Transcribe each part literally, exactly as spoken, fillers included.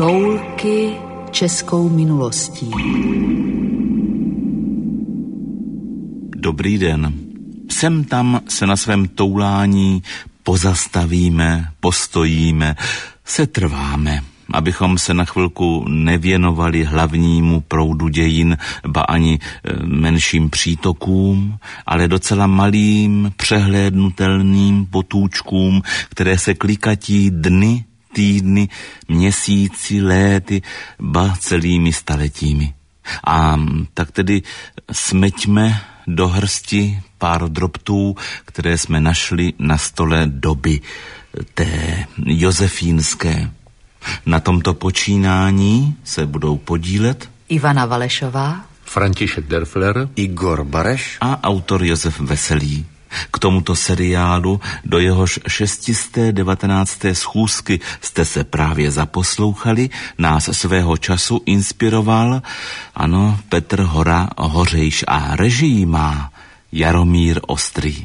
Toulky českou minulostí. Dobrý den. Sem tam se na svém toulání pozastavíme, postojíme, setrváme, abychom se na chvilku nevěnovali hlavnímu proudu dějin, ba ani menším přítokům, ale docela malým, přehlédnutelným potůčkům, které se klikatí dny, týdny, měsíci, léty, ba celými staletími. A tak tedy smeťme do hrsti pár drobtů, které jsme našli na stole doby té josefínské. Na tomto počínání se budou podílet Ivana Valešová, František Derfler, Igor Bareš a autor Josef Veselý. K tomuto seriálu, do jehož šestisté devatenácté schůzky jste se právě zaposlouchali, nás svého času inspiroval, ano, Petr Hora Hořejš a režii má Jaromír Ostrý.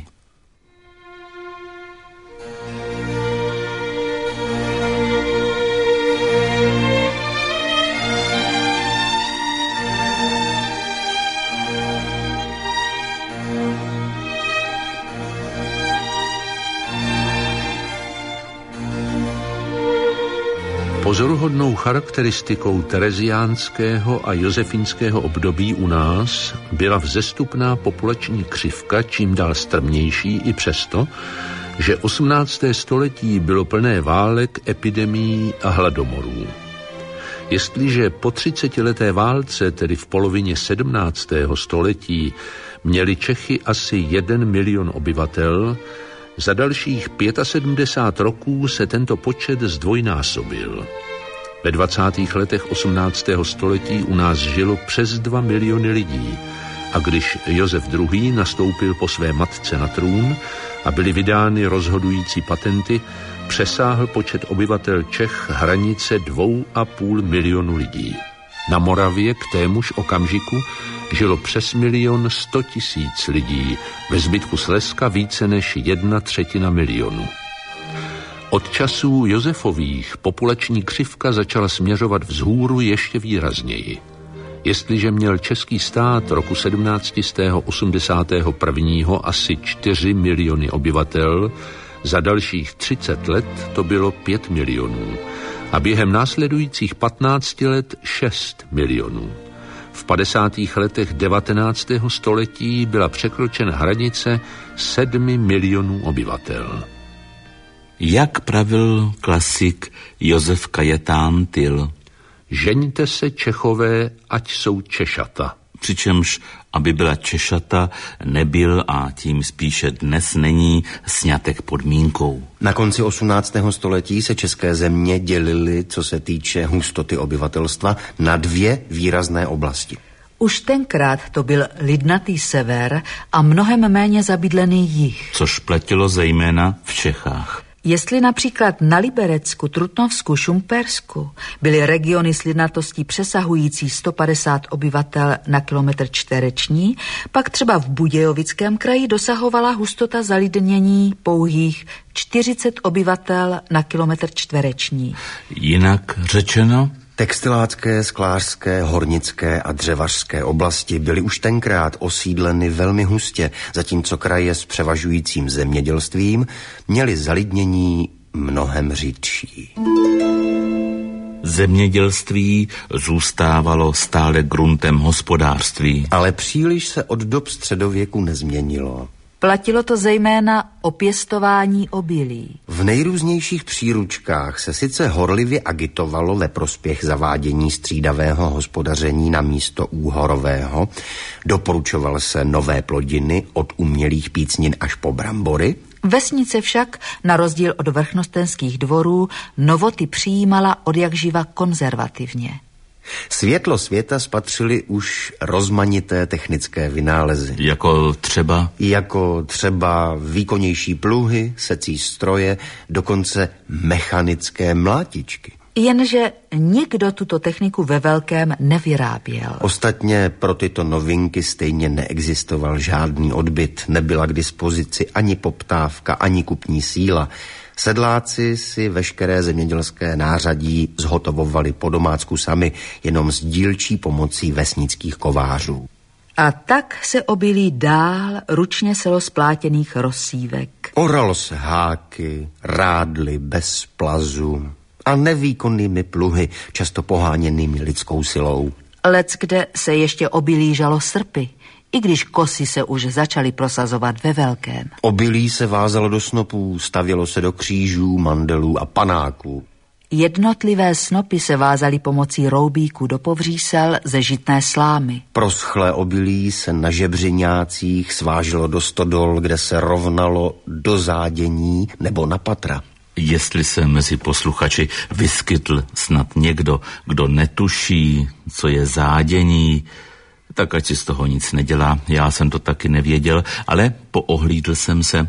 Pozoruhodnou charakteristikou tereziánského a josefínského období u nás byla vzestupná populační křivka, čím dál strmnější i přesto, že osmnácté století bylo plné válek, epidemií a hladomorů. Jestliže po třicetileté válce, tedy v polovině sedmnáctého století, měli Čechy asi jeden milion obyvatel, za dalších sedmdesát pět roků se tento počet zdvojnásobil. Ve dvacátých letech osmnáctého století u nás žilo přes dva miliony lidí a když Josef druhý. nastoupil po své matce na trůn a byly vydány rozhodující patenty, přesáhl počet obyvatel Čech hranice dvou a půl milionu lidí. Na Moravě k témuž okamžiku žilo přes milion sto tisíc lidí, ve zbytku Slezska více než jedna třetina milionu. Od časů Josefových populační křivka začala směřovat vzhůru ještě výrazněji. Jestliže měl český stát roku sedmnáct osmdesát jedna asi čtyři miliony obyvatel, za dalších třicet let to bylo pět milionů a během následujících patnácti let šest milionů. V padesátých letech devatenáctého století byla překročena hranice sedmi milionů obyvatel. Jak pravil klasik Josef Kajetán Tyl? Žeňte se, Čechové, ať jsou Češata. Přičemž, aby byla Češata, nebyl a tím spíše dnes není sňatek podmínkou. Na konci osmnáctého století se české země dělily, co se týče hustoty obyvatelstva, na dvě výrazné oblasti. Už tenkrát to byl lidnatý sever a mnohem méně zabydlený jih. Což platilo zejména v Čechách. Jestli například na Liberecku, Trutnovsku, Šumpersku byly regiony s lidnatostí přesahující sto padesát obyvatel na kilometr čtvereční, pak třeba v Budějovickém kraji dosahovala hustota zalidnění pouhých čtyřicet obyvatel na kilometr čtvereční. Jinak řečeno, textilácké, sklářské, hornické a dřevařské oblasti byly už tenkrát osídleny velmi hustě, zatímco kraje s převažujícím zemědělstvím měly zalidnění mnohem řidší. Zemědělství zůstávalo stále gruntem hospodářství. Ale příliš se od dob středověku nezměnilo. Platilo to zejména o pěstování obilí. V nejrůznějších příručkách se sice horlivě agitovalo ve prospěch zavádění střídavého hospodaření na místo úhorového, doporučoval se nové plodiny od umělých pícnin až po brambory. Vesnice však, na rozdíl od vrchnostenských dvorů, novoty přijímala odjakživa konzervativně. Světlo světa spatřili už rozmanité technické vynálezy. Jako třeba? Jako třeba výkonnější pluhy, secí stroje, dokonce mechanické mlátičky. Jenže nikdo tuto techniku ve velkém nevyráběl. Ostatně pro tyto novinky stejně neexistoval žádný odbyt, nebyla k dispozici ani poptávka, ani kupní síla. Sedláci si veškeré zemědělské nářadí zhotovovali po domácku sami, jenom s dílčí pomocí vesnických kovářů. A tak se obilí dál ručně selo z plátěných rosívek. Oralo se háky, rádly bez plazu a nevýkonnými pluhy, často poháněnými lidskou silou. Leckde se ještě obilí žalo srpy, i když kosy se už začaly prosazovat ve velkém. Obilí se vázalo do snopů, stavělo se do křížů, mandelů a panáků. Jednotlivé snopy se vázaly pomocí roubíků do povřísel ze žitné slámy. Proschlé obilí se na žebřiňácích svážilo do stodol, kde se rovnalo do zádění nebo na patra. Jestli se mezi posluchači vyskytl snad někdo, kdo netuší, co je zádění, tak ať si z toho nic nedělá. Já jsem to taky nevěděl, ale poohlídl jsem se.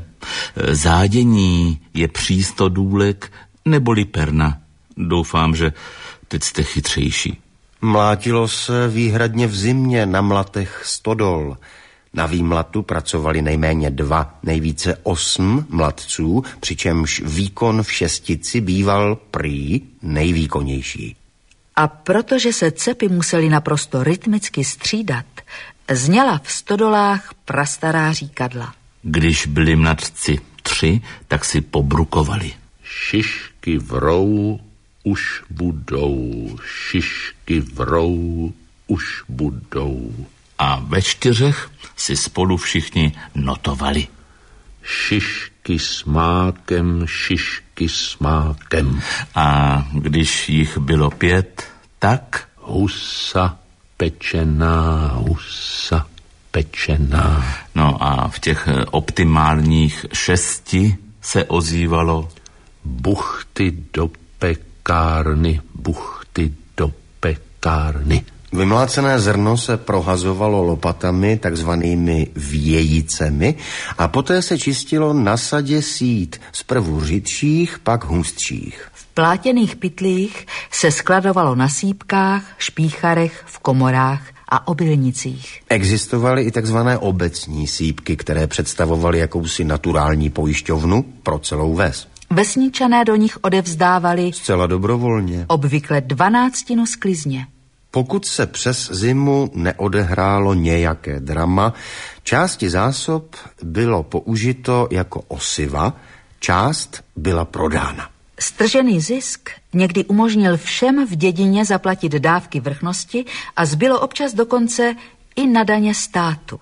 Zádění je přístodůlek neboli perna. Doufám, že teď jste chytřejší. Mlátilo se výhradně v zimě na mlatech stodol. Na výmlatu pracovali nejméně dva, nejvíce osm mladců, přičemž výkon v šestici býval prý nejvýkonnější. A protože se cepy museli naprosto rytmicky střídat, zněla v stodolách prastará říkadla. Když byli mladci tři, tak si pobrukovali. Šišky vrou, už budou, šišky vrou, už budou. A ve čtyřech si spolu všichni notovali. Šišky s mákem, šišky s mákem. A když jich bylo pět, tak... Husa pečená, husa pečená. No a v těch optimálních šesti se ozývalo... Buchty do pekárny, buchty do pekárny. Vymlácené zrno se prohazovalo lopatami, takzvanými vějicemi, a poté se čistilo na sadě sít, zprvu řidších, pak hustších. V plátěných pytlích se skladovalo na sýpkách, špícharech, v komorách a obilnicích. Existovaly i takzvané obecní sýpky, které představovaly jakousi naturální pojišťovnu pro celou ves. Vesničané do nich odevzdávali zcela dobrovolně obvykle dvanáctinu sklizně. Pokud se přes zimu neodehrálo nějaké drama, části zásob bylo použito jako osiva, část byla prodána. Stržený zisk někdy umožnil všem v dědině zaplatit dávky vrchnosti a zbylo občas dokonce i na daně státu.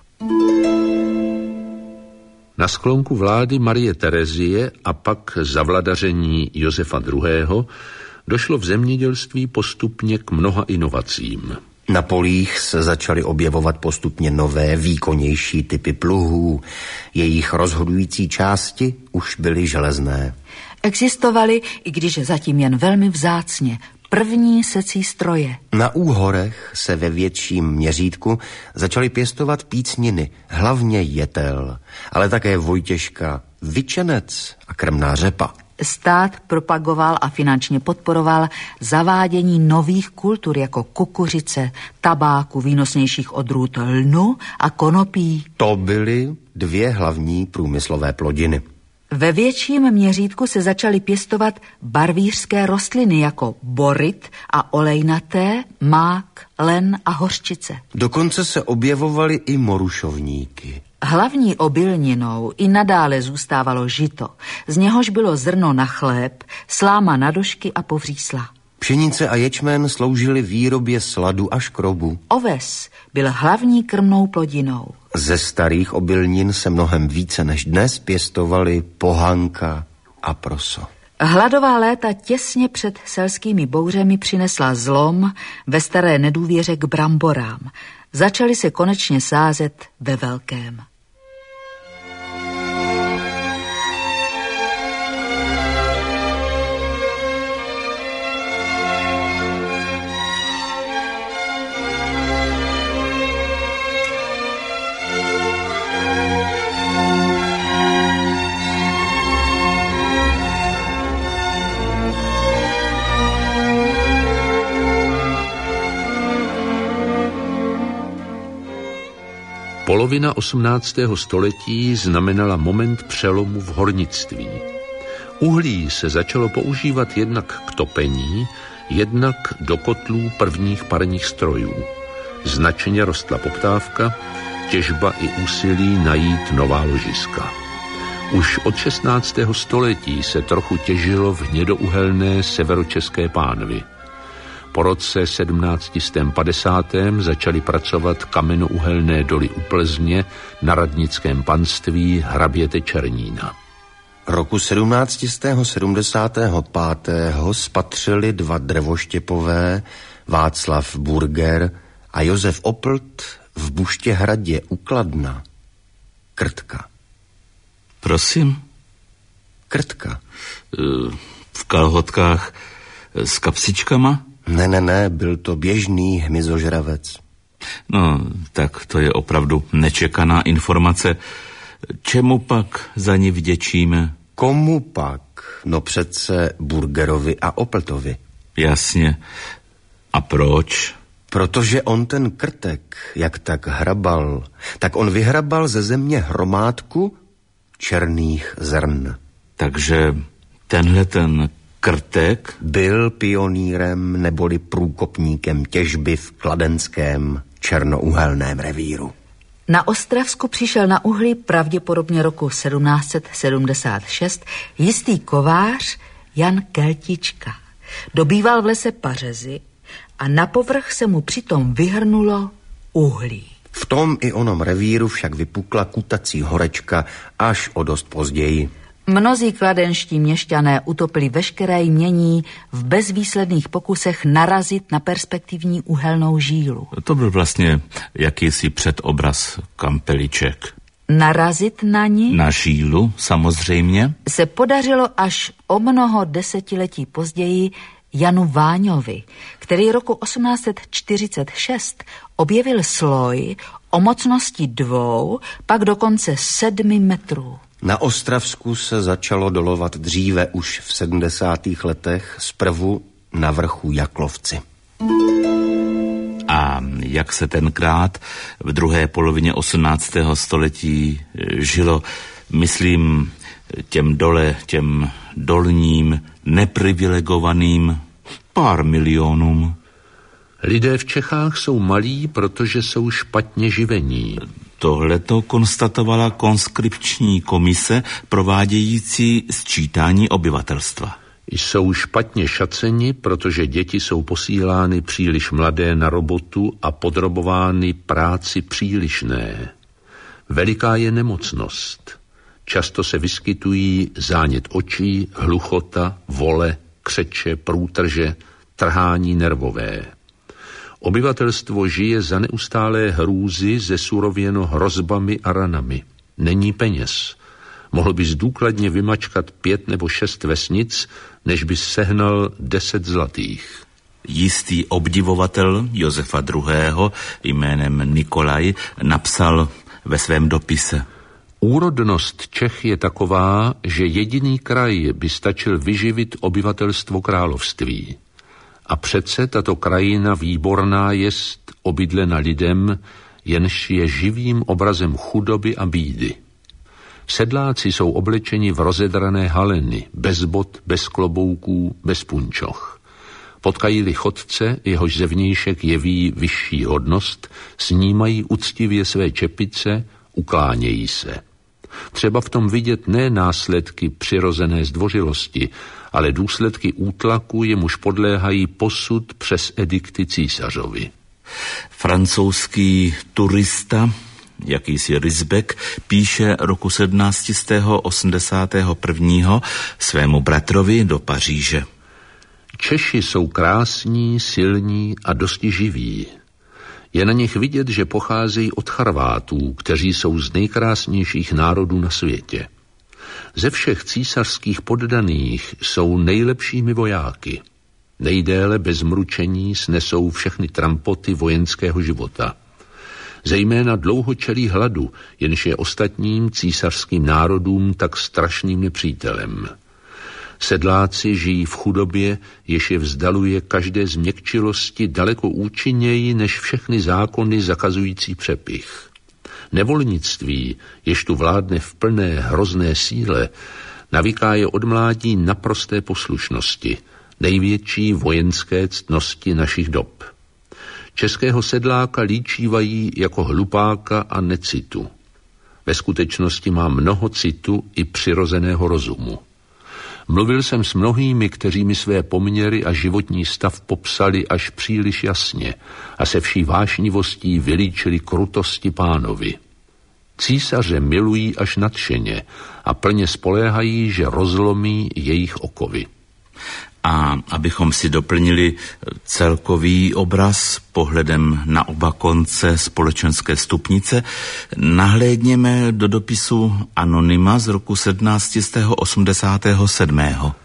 Na sklonku vlády Marie Terezie a pak zavladaření Josefa druhého. došlo v zemědělství postupně k mnoha inovacím. Na polích se začaly objevovat postupně nové, výkonnější typy pluhů. Jejich rozhodující části už byly železné. Existovaly, i když zatím jen velmi vzácně, první secí stroje. Na úhorech se ve větším měřítku začaly pěstovat pícniny, hlavně jetel, ale také vojtěžka, vyčenec a krmná řepa. Stát propagoval a finančně podporoval zavádění nových kultur jako kukuřice, tabáku, výnosnějších odrůd lnu a konopí. To byly dvě hlavní průmyslové plodiny. Ve větším měřítku se začaly pěstovat barvířské rostliny jako boryt a olejnaté, mák, len a hořčice. Dokonce se objevovaly i morušovníky. Hlavní obilninou i nadále zůstávalo žito, z něhož bylo zrno na chléb, sláma na došky a povřísla. Pšenice a ječmen sloužily výrobě sladu a škrobu. Oves byl hlavní krmnou plodinou. Ze starých obilnin se mnohem více než dnes pěstovaly pohanka a proso. Hladová léta těsně před selskými bouřemi přinesla zlom ve staré nedůvěře k bramborám. Začaly se konečně sázet ve velkém. Polovina osmnáctého století znamenala moment přelomu v hornictví. Uhlí se začalo používat jednak k topení, jednak do kotlů prvních parních strojů. Značně rostla poptávka, těžba i úsilí najít nová ložiska. Už od šestnáctého století se trochu těžilo v hnědouhelné severočeské pánvi. Po roce sedmnáct set padesát začaly pracovat kamenouhelné doly u Plzně na radnickém panství hraběte Černína. Roku sedmnáct set sedmdesát pět spatřili dva dřevoštěpové, Václav Burger a Josef Oplt, v Buštěhradě u Kladna krtka. Prosím? Krtka. V kalhotkách s kapsičkama? Ne, ne, ne, byl to běžný hmyzožravec. No, tak to je opravdu nečekaná informace. Čemu pak za ní vděčíme? Komu pak? No přece Burgerovi a Opltovi. Jasně. A proč? Protože on ten krtek, jak tak hrabal, tak on vyhrabal ze země hromádku černých zrn. Takže tenhle ten krtek byl pionýrem neboli průkopníkem těžby v kladenském černouhelném revíru. Na Ostravsku přišel na uhlí pravděpodobně roku sedmnáct set sedmdesát šest jistý kovář Jan Keltička. Dobýval v lese pařezy a na povrch se mu přitom vyhrnulo uhlí. V tom i onom revíru však vypukla kutací horečka až o dost později. Mnozí kladenští měšťané utopili veškeré jmění v bezvýsledných pokusech narazit na perspektivní uhelnou žílu. To byl vlastně jakýsi předobraz kampeliček. Narazit na ní? Na žílu, samozřejmě. Se podařilo až o mnoho desetiletí později Janu Váňovi, který roku osmnáct set čtyřicet šest objevil sloj o mocnosti dvou, pak dokonce sedmi metrů. Na Ostravsku se začalo dolovat dříve už v sedmdesátých letech, zprvu na vrchu Jaklovci. A jak se tenkrát v druhé polovině osmnáctého století žilo, myslím, těm dole, těm dolním, neprivilegovaným pár milionům? Lidé v Čechách jsou malí, protože jsou špatně živení. Tohle to konstatovala konskripční komise provádějící sčítání obyvatelstva. Jsou špatně šaceni, protože děti jsou posílány příliš mladé na robotu a podrobovány práci přílišné. Veliká je nemocnost. Často se vyskytují zánět očí, hluchota, vole, křeče, průtrže, trhání nervové. Obyvatelstvo žije za neustálé hrůzy zesurověno hrozbami a ranami. Není peněz. Mohl bys důkladně vymačkat pět nebo šest vesnic, než bys sehnal deset zlatých. Jistý obdivovatel Josefa druhého. jménem Nikolaj napsal ve svém dopise: Úrodnost Čech je taková, že jediný kraj by stačil vyživit obyvatelstvo království. A přece tato krajina výborná jest obydlena lidem, jenž je živým obrazem chudoby a bídy. Sedláci jsou oblečeni v rozedrané haleny, bez bot, bez klobouků, bez punčoch. Potkají-li chodce, jehož zevnějšek jeví vyšší hodnost, snímají uctivě své čepice, uklánějí se. Třeba v tom vidět ne následky přirozené zdvořilosti, ale důsledky útlaku, jemuž podléhají posud přes edikty císařovi. Francouzský turista, jakýsi Risbeck, píše roku sedmnáct set osmdesát jedna svému bratrovi do Paříže: Češi jsou krásní, silní a dosti živí. Je na nich vidět, že pocházejí od Charvátů, kteří jsou z nejkrásnějších národů na světě. Ze všech císařských poddaných jsou nejlepšími vojáky. Nejdéle bez mručení snesou všechny trampoty vojenského života. Zejména dlouho čelí hladu, jenž je ostatním císařským národům tak strašným nepřítelem. Sedláci žijí v chudobě, jež je vzdaluje každé změkčilosti daleko účinněji než všechny zákony zakazující přepich. Nevolnictví, jež tu vládne v plné hrozné síle, Navyká je od mládí naprosté poslušnosti, největší vojenské ctnosti našich dob. Českého sedláka líčívají jako hlupáka a necitu. Ve skutečnosti má mnoho citu i přirozeného rozumu. Mluvil jsem s mnohými, kteří mi své poměry a životní stav popsali až příliš jasně a se vší vášnivostí vylíčili krutosti pánovi. Císaře milují až nadšeně a plně spoléhají, že rozlomí jejich okovy. A abychom si doplnili celkový obraz pohledem na oba konce společenské stupnice, nahlédněme do dopisu Anonyma z roku sedmnáct osmdesát sedm.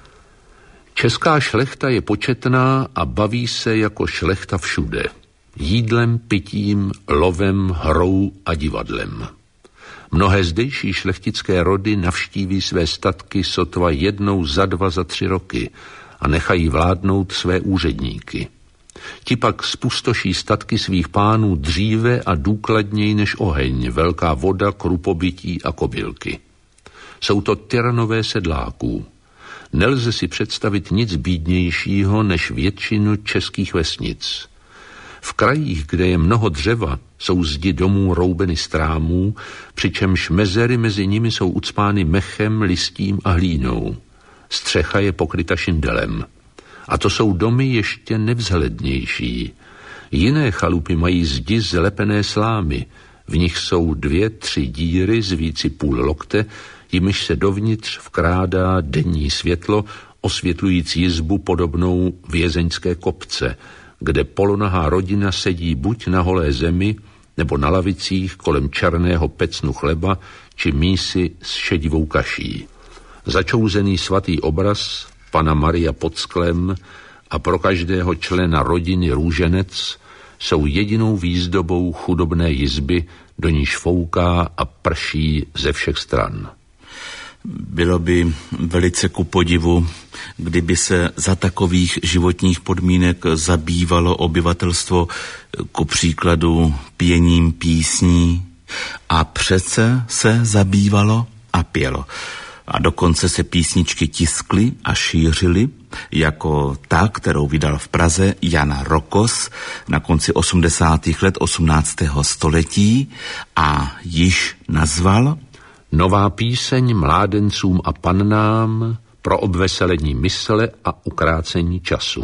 Česká šlechta je početná a baví se jako šlechta všude. Jídlem, pitím, lovem, hrou a divadlem. Mnohé zdejší šlechtické rody navštíví své statky sotva jednou za dva, za tři roky a nechají vládnout své úředníky. Ti pak spustoší statky svých pánů dříve a důkladněji než oheň, velká voda, krupobytí a kobylky. Jsou to tyranové sedláků. Nelze si představit nic bídnějšího než většinu českých vesnic. V krajích, kde je mnoho dřeva, jsou zdi domů roubeny strámů, přičemž mezery mezi nimi jsou ucpány mechem, listím a hlínou. Střecha je pokryta šindelem. A to jsou domy ještě nevzhlednější. Jiné chalupy mají zdi z lepené slámy. V nich jsou dvě, tři díry z víci půl lokte, jimiž se dovnitř vkrádá denní světlo, osvětlující jizbu podobnou vězeňské kopce, kde polonahá rodina sedí buď na holé zemi, nebo na lavicích kolem černého pecnu chleba, či mísy s šedivou kaší. Začouzený svatý obraz Pana Maria pod sklem a pro každého člena rodiny růženec jsou jedinou výzdobou chudobné jizby, do níž fouká a prší ze všech stran. Bylo by velice ku podivu, kdyby se za takových životních podmínek zabývalo obyvatelstvo ku příkladu pěním písní, a přece se zabývalo a pělo. A dokonce se písničky tiskly a šířily, jako ta, kterou vydal v Praze Jan Rokos na konci osmdesátých let osmnáctého století a již nazval Nová píseň mládencům a pannám pro obveselení mysle a ukrácení času.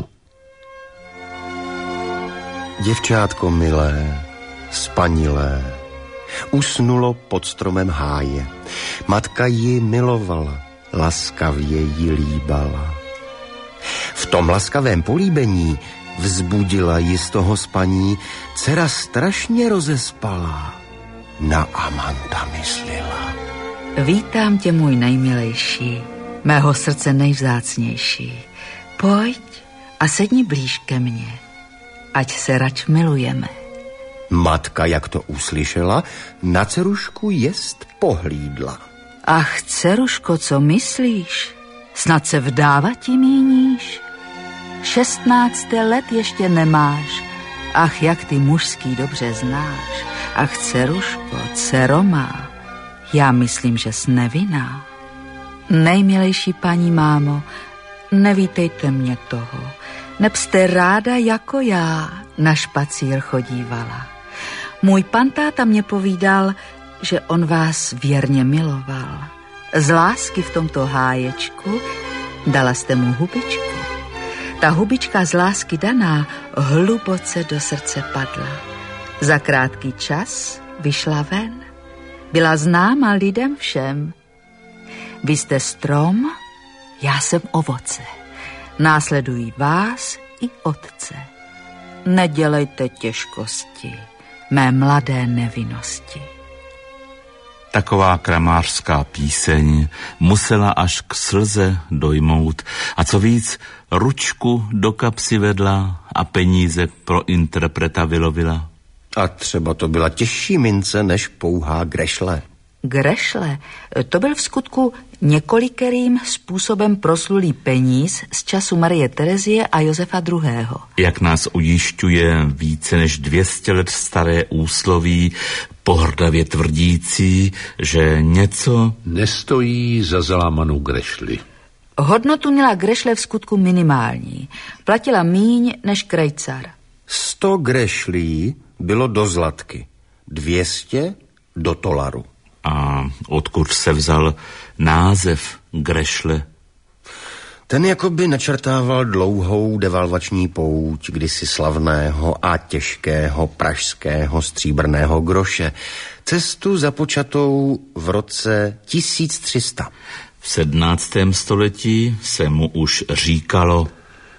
Děvčátko milé, spanilé, usnulo pod stromem háje. Matka ji milovala, laskavě ji líbala. V tom laskavém políbení vzbudila ji z toho spaní, dcera strašně rozespala, na amanta myslela. Vítám tě, můj nejmilejší, mého srdce nejvzácnější. Pojď a sedni blíž ke mně, ať se rač milujeme. Matka, jak to uslyšela, na dcerušku jest pohlídla. Ach, dceruško, co myslíš? Snad se vdávat ti míníš? Šestnácté let ještě nemáš. Ach, jak ty mužský dobře znáš. Ach, dceruško, dcero má, já myslím, že jsi nevinná. Nejmilejší paní mámo, nevítejte mě toho. Neb jste ráda jako já na špacír chodívala. Můj pan táta mě povídal, že on vás věrně miloval. Z lásky v tomto háječku dala jste mu hubičku. Ta hubička z lásky daná hluboce do srdce padla. Za krátký čas vyšla ven. Byla známa lidem všem. Vy jste strom, já jsem ovoce. Následují vás i otce. Nedělejte těžkosti mé mladé nevinnosti. Taková kramářská píseň musela až k slze dojmout a co víc, ručku do kapsy vedla a peníze pro interpreta vylovila. A třeba to byla těžší mince než pouhá grešle. Grešle, to byl v skutku několikerým způsobem proslulý peníz z času Marie Terezie a Josefa druhého. Jak nás ujišťuje více než dvě stě let staré úsloví, pohrdavě tvrdící, že něco nestojí za zalámanou grešli. Hodnotu měla grešle v skutku minimální. Platila míň než krejcar. Sto grešlí bylo do zlatky, dvě stě do tolaru. A odkud se vzal název grešle? Ten jakoby načrtával dlouhou devalvační pouť kdysi slavného a těžkého pražského stříbrného groše. Cestu započatou v roce tisíc tři sta. V sedmnáctém století se mu už říkalo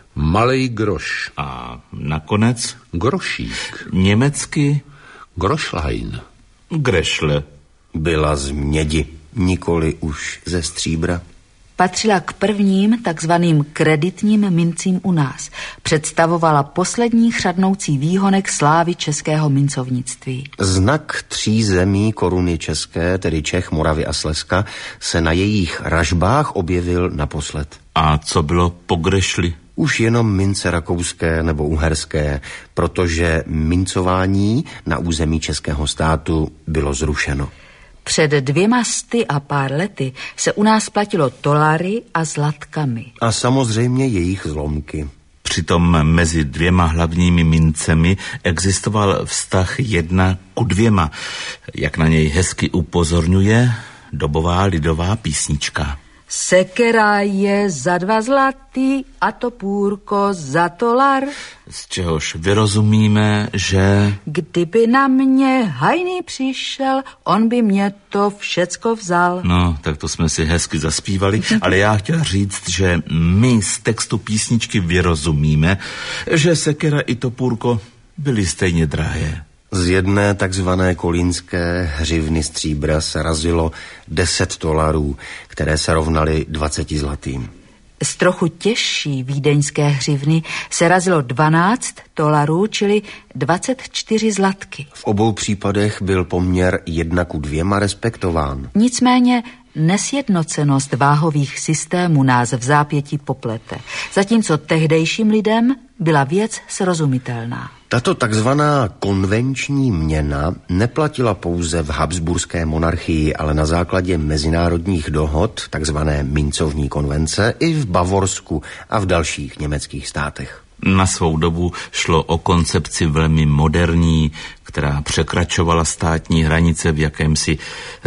malej groš. A nakonec grošík. Německy Groschlein. Grešle. Byla z mědi, nikoli už ze stříbra. Patřila k prvním takzvaným kreditním mincím u nás. Představovala poslední chřadnoucí výhonek slávy českého mincovnictví. Znak tří zemí koruny české, tedy Čech, Moravy a Slezska, se na jejich ražbách objevil naposled. A co bylo po grešli? Už jenom mince rakouské nebo uherské, protože mincování na území českého státu bylo zrušeno. Před dvěma sty a pár lety se u nás platilo tolary a zlatkami. A samozřejmě jejich zlomky. Přitom mezi dvěma hlavními mincemi existoval vztah jedna ku dvěma, jak na něj hezky upozorňuje dobová lidová písnička. Sekera je za dva zlatý a topůrko za tolar. Z čehož vyrozumíme, že kdyby na mě hajný přišel, on by mě to všecko vzal. No, tak to jsme si hezky zaspívali, ale já chtěl říct, že my z textu písničky vyrozumíme, že sekera i topůrko byly stejně drahé. Z jedné takzvané kolínské hřivny stříbra se razilo deset dolarů, které se rovnaly dvaceti zlatým. Z trochu těžší vídeňské hřivny se razilo dvanáct dolarů, čili dvacet čtyři zlatky. V obou případech byl poměr jedna ku dvěma respektován. Nicméně nesjednocenost váhových systémů nás v zápětí poplete, zatímco tehdejším lidem byla věc srozumitelná. Tato takzvaná konvenční měna neplatila pouze v habsburské monarchii, ale na základě mezinárodních dohod, takzvané mincovní konvence, i v Bavorsku a v dalších německých státech. Na svou dobu šlo o koncepci velmi moderní, která překračovala státní hranice v jakémsi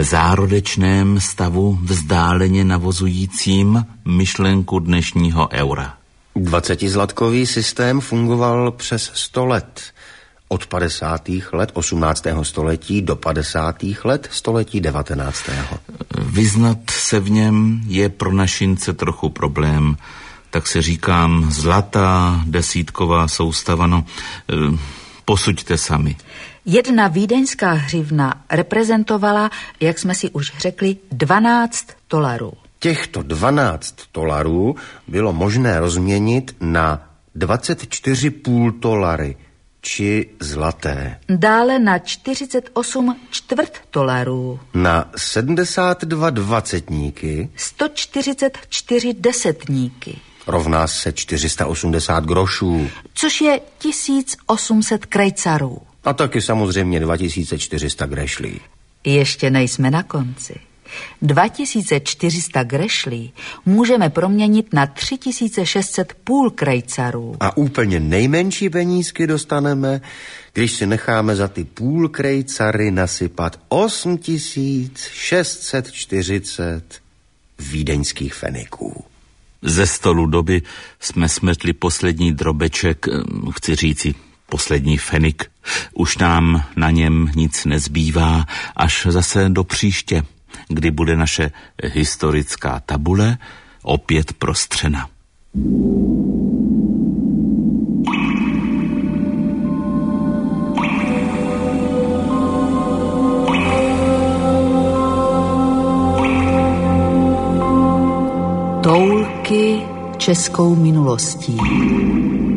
zárodečném stavu vzdáleně navozujícím myšlenku dnešního eura. Dvacetizlatkový systém fungoval přes sto let. Od padesátých let osmnáctého století do padesátých let století devatenáctého. Vyznat se v něm je pro našince trochu problém. Tak si říkám, zlatá desítková soustava, no, posuďte sami. Jedna vídeňská hřivna reprezentovala, jak jsme si už řekli, dvanáct dolarů. Těchto dvanáct dolarů bylo možné rozměnit na dvacet čtyři půl dolary, či zlaté. Dále na čtyřicet osm čtvrt dolarů. Na sedmdesát dva dvacetníky. sto čtyřicet čtyři desetníky. Rovná se čtyři sta osmdesát grošů. Což je tisíc osm set krejcarů. A taky samozřejmě dva tisíce čtyři sta grešlí. Ještě nejsme na konci. dva tisíce čtyři sta grešlí můžeme proměnit na tři tisíce šest set půl krejcarů. A úplně nejmenší penízky dostaneme, když si necháme za ty půl krejcary nasypat osm tisíc šest set čtyřicet vídeňských feniků. Ze stolu doby jsme smetli poslední drobeček, chci říci poslední fenik. Už nám na něm nic nezbývá, až zase do příště, kdy bude naše historická tabule opět prostřena. Toulky českou minulostí.